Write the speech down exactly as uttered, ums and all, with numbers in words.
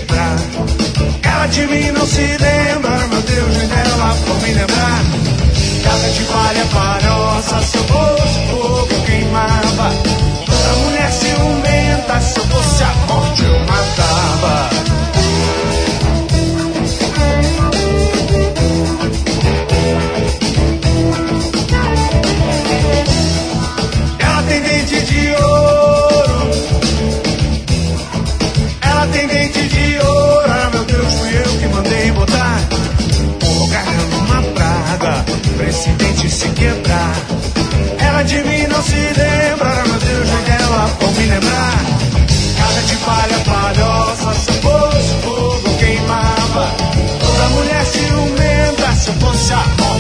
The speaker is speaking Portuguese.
quebrar. Ela de mim não se lembra, meu Deus, nem dela vou me lembrar. Casa de palha palhoça, seu rosto fogo queimava. Toda mulher ciumenta, se eu fosse a morte eu matava. Ela tem dente de ouro, ela tem dente de ouro. Ah, meu Deus, fui eu que mandei botar o gargalo numa praga pra esse dente se quebrar. Ela de mim não se lembra, ah, meu Deus, nem dela vou me lembrar. Casa de palha palhoça, se eu fosse fogo queimava. Toda mulher ciumenta, se eu fosse a morte